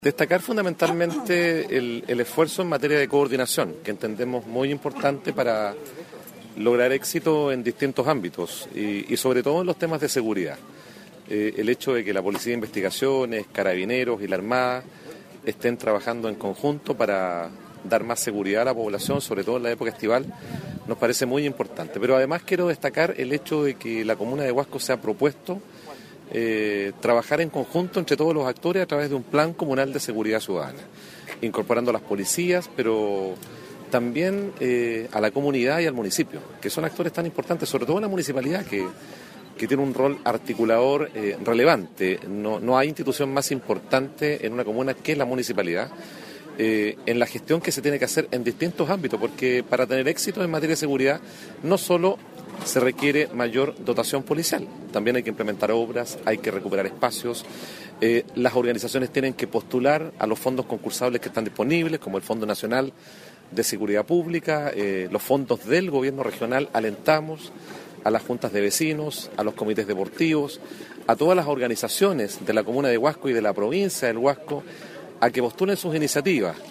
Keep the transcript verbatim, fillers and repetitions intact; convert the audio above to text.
Destacar fundamentalmente el, el esfuerzo en materia de coordinación, que entendemos muy importante para lograr éxito en distintos ámbitos y, y sobre todo en los temas de seguridad. Eh, el hecho de que la Policía de Investigaciones, Carabineros y la Armada estén trabajando en conjunto para dar más seguridad a la población, sobre todo en la época estival, nos parece muy importante. Pero además quiero destacar el hecho de que la comuna de Huasco se ha propuesto Eh, trabajar en conjunto entre todos los actores a través de un plan comunal de seguridad ciudadana, incorporando a las policías, pero también eh, a la comunidad y al municipio, que son actores tan importantes, sobre todo la municipalidad, que, que tiene un rol articulador eh, relevante. No, no hay institución más importante en una comuna que la municipalidad, eh, en la gestión que se tiene que hacer en distintos ámbitos, porque para tener éxito en materia de seguridad no solo se requiere mayor dotación policial, también hay que implementar obras, hay que recuperar espacios, eh, las organizaciones tienen que postular a los fondos concursables que están disponibles, como el Fondo Nacional de Seguridad Pública, eh, los fondos del gobierno regional. Alentamos a las juntas de vecinos, a los comités deportivos, a todas las organizaciones de la comuna de Huasco y de la provincia del Huasco a que postulen sus iniciativas.